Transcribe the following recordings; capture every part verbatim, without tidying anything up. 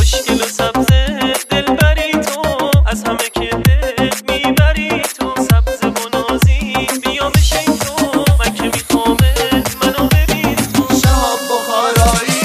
خوشگل و سبز دلبری تو، از همه که دل میبری تو. سبز و نازی بیا بشین تو، من که میخوامت منو ببین تو. شهاب بخارایی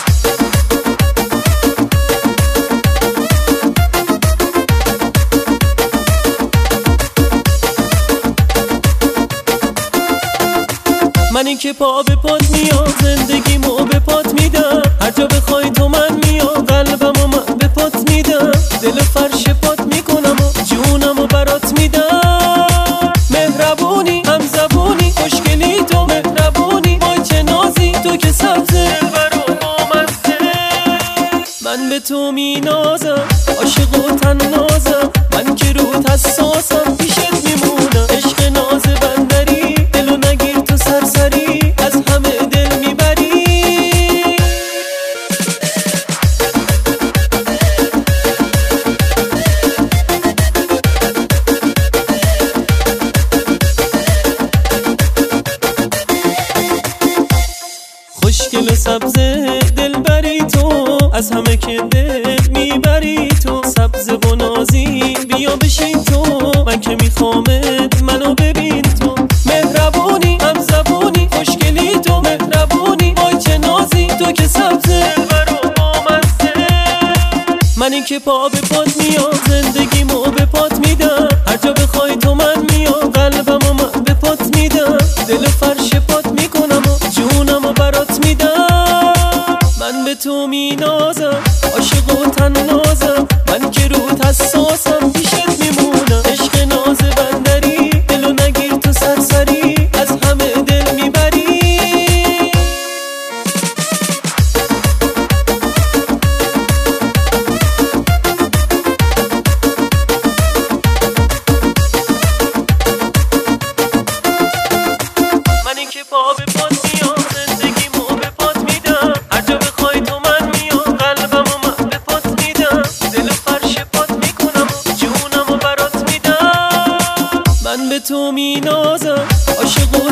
منی که پا به پات میام، زندگیمو به پات میدم. هر جا بخوای تو من میام، قلبمو من به پات میدم. دل فرش پات میکنم و جونمو برات میدم. مهربونی هم زبونی خوشگلی تو، مهربونی وای چه نازی تو که سبزه دلبر و بامزه. من به تو مینازم عاشق و طنازم، من که روت حساسم پیشت میمونم. عشق ناز بندری دلو نگیر تو سرسری، از همه دل میبری. خوشگل و سبز دلبری تو، از همه که دل میبری تو. سبز و نازی بیا بشین تو، من که میخوامت منو ببین تو. مهربونی هم زبونی خوشگلی تو، مهربونی وای چه نازی تو که سبزه دلبر و بامزه. منی که پا به پات میام، زندگیمو به پات میدم. هر جا بخوای تو من میام، قلبمو من به پات میدم. دل فرش پات میکنم و جونمو برات میدم. من به تو مینازم عاشق و طنازم، من که روت حساسم پیشت میمونم. عشق ناز بندری دلو نگیر تو سرسری، از همه دل میبری. منی که پا به پات میام، زندگیمو به پات میدم. هر جا بخوای تو من میام، قلبمو من به پات میدم. دل فرش پات میکنم و جونمو برات میدم. من به تو مینازم عاشق و